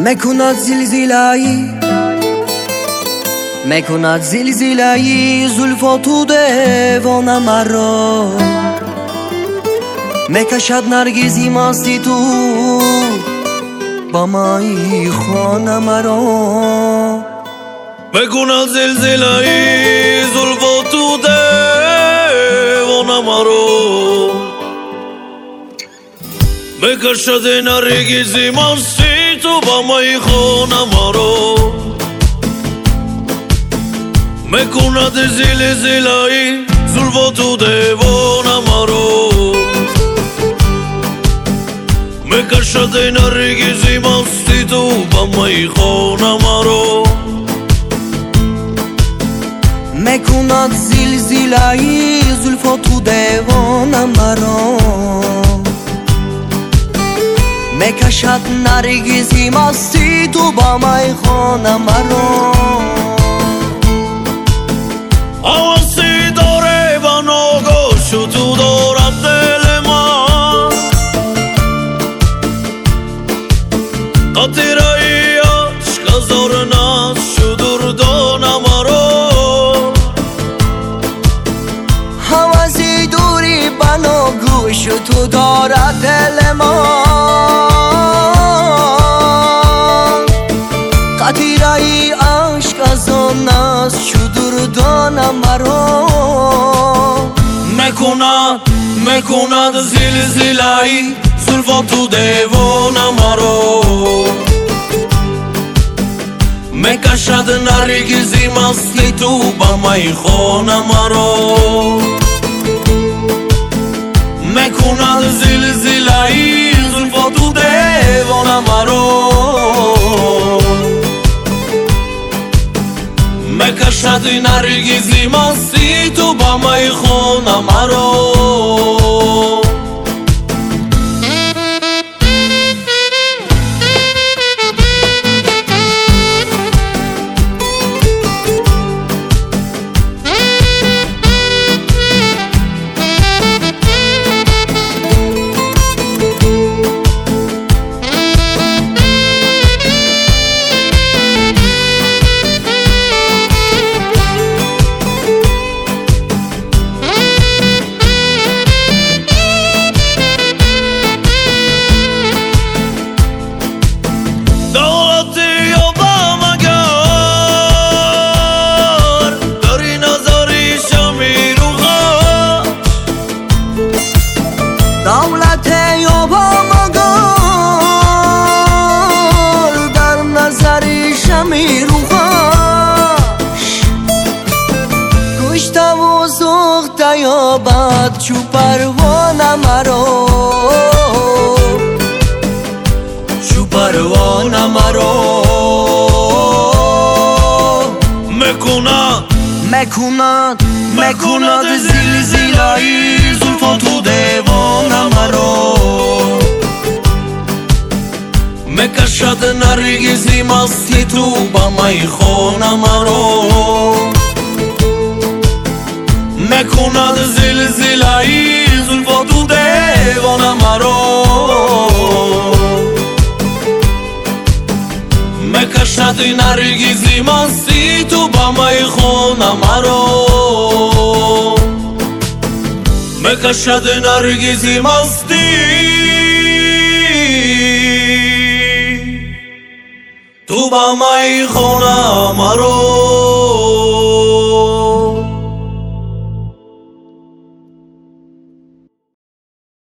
میکند زلزله‌ای زلفا تو دیوانه مرا، میکشد نرگسی مستی تو با مای خانه مرا. میکند زلزله‌ای زلفا تو دیوانه مرا، میکشد نرگسی مستی تو با مای خانه مرا. میکند زلزله‌ای زلفا تو دیوانه مرا، میکشد نرگسی مستی تو با مای خانه مرا. میکند زلزله‌ای زلفا تو دیوانه مرا، میکشد نرگسی مستی تو با مای خانه مرا. حواسی داره و ناگوش تو دارد دل من، قطره عشق هزار ناز شدردان مرا. حواسی دوری و ناگوش تو دارد دل من، قطره عشق هزار ناز شدردان مرا. میکند زلزله‌ای زلفا تو دیوانه مرا، میکشد نرگسی مستی تو با مای خانه مرا. میکند زلزله‌ای زلفا تو دیوانه مرا، میکشد نرگسی مستی تو با مای خانه مرا. دولت یابا مگر در نظر شمیر و خوش، کشته و سوخته یابد چو پروانه مرا، چو پروانه مرا. میکند زلزله‌ای زلفا تو دیوانه مرا، میکشد نرگسی مستی تو با مای خانه مرا. میکند زلزله‌ای زلفا تو دیوانه مرا، میکشد نرگسی مستی تو با مای خانه مرا. میکشد نرگسی مستی تو با مای خانه مرا.